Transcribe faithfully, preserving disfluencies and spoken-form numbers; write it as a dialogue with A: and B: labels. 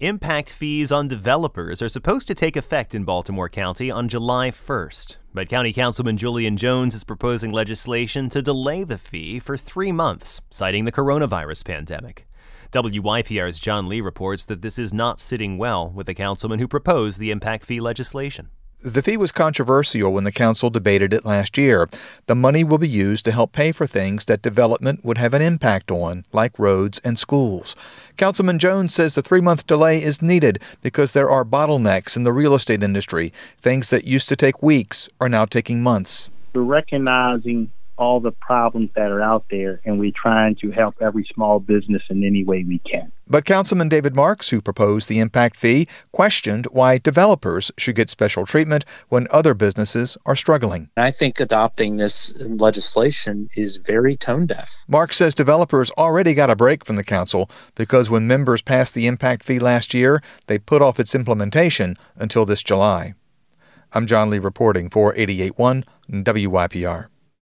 A: Impact fees on developers are supposed to take effect in Baltimore County on July first, but County Councilman Julian Jones is proposing legislation to delay the fee for three months, citing the coronavirus pandemic. W Y P R's John Lee reports that this is not sitting well with the councilman who proposed the impact fee legislation.
B: The fee was controversial when the council debated it last year. The money will be used to help pay for things that development would have an impact on, like roads and schools. Councilman Jones says the three-month delay is needed because there are bottlenecks in the real estate industry. Things that used to take weeks are now taking months.
C: We're recognizing all the problems that are out there, and we're trying to help every small business in any way we can.
B: But Councilman David Marks, who proposed the impact fee, questioned why developers should get special treatment when other businesses are struggling.
D: I think adopting this legislation is very tone deaf.
B: Marks says developers already got a break from the council because when members passed the impact fee last year, they put off its implementation until this July. I'm John Lee reporting for eighty-eight point one W Y P R.